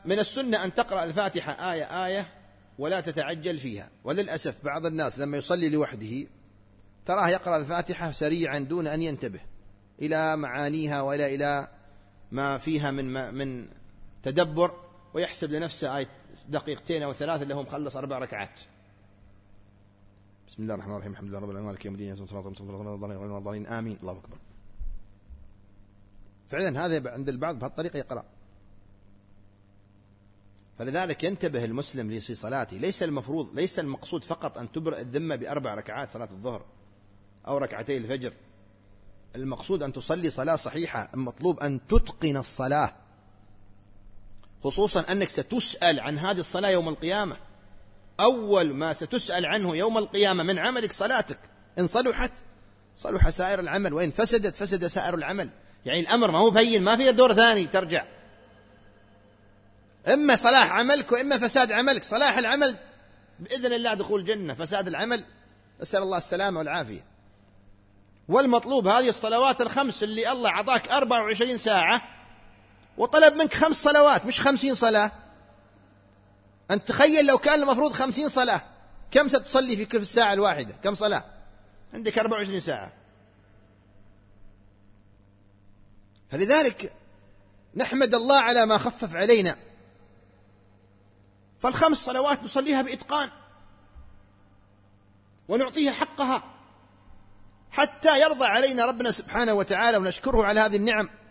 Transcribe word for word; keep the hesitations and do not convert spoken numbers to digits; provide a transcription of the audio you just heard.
من السنة أن تقرأ الفاتحة آية آية ولا تتعجل فيها. وللأسف بعض الناس لما يصلي لوحده تراه يقرأ الفاتحة سريعا دون أن ينتبه إلى معانيها ولا إلى ما فيها من من تدبر، ويحسب لنفسه آية دقيقتين أو ثلاثة اللي هم خلص أربع ركعات. بسم الله الرحمن الرحيم، الحمد لله رب العالمين، مالك يوم الدين، صراط المستقيم، آمين، الله أكبر. فعلا هذا عند البعض بهالطريقة يقرأ. فلذلك ينتبه المسلم في صلاته. ليس المفروض ليس المقصود فقط أن تبرئ الذمة بأربع ركعات صلاة الظهر أو ركعتي الفجر. المقصود أن تصلي صلاة صحيحة. المطلوب أن تتقن الصلاة، خصوصا أنك ستسأل عن هذه الصلاة يوم القيامة. أول ما ستسأل عنه يوم القيامة من عملك صلاتك. إن صلحت صلح سائر العمل، وإن فسدت فسد سائر العمل. يعني الأمر ما هو بين، ما فيه دور ثاني ترجع، إما صلاح عملك وإما فساد عملك. صلاح العمل بإذن الله دخول الجنة، فساد العمل أسأل الله السلامة والعافية. والمطلوب هذه الصلوات الخمس اللي الله عطاك أربع وعشرين ساعة وطلب منك خمس صلوات مش خمسين صلاة. أنت تخيل لو كان المفروض خمسين صلاة، كم ستصلي في كل الساعة الواحدة؟ كم صلاة؟ عندك أربع وعشرين ساعة. فلذلك نحمد الله على ما خفف علينا. فالخمس صلوات نصليها بإتقان ونعطيها حقها حتى يرضى علينا ربنا سبحانه وتعالى ونشكره على هذه النعم.